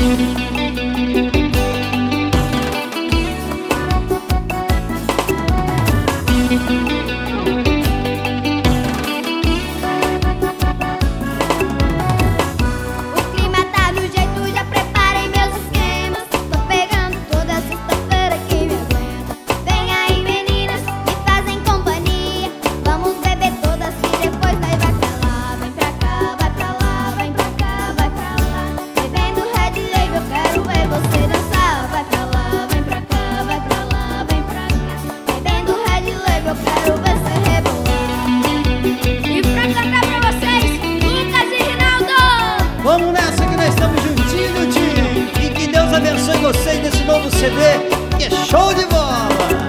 Vamos nessa que nós estamos juntinhos, tio. E que Deus abençoe vocês nesse novo CD, que é show de bola.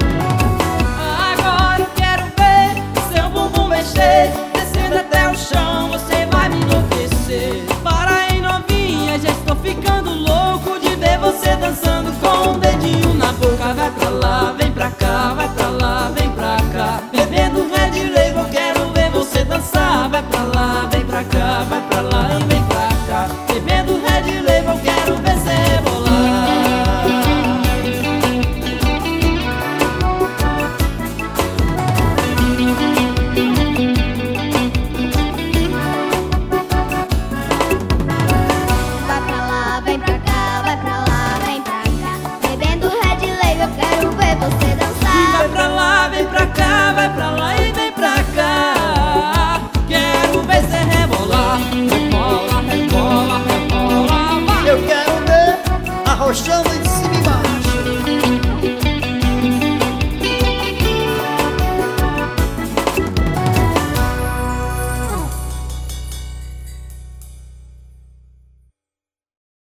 Agora eu quero ver o seu bumbum mexer, descendo até o chão, você vai me enlouquecer. Para aí, novinha, já estou ficando louco de ver você dançando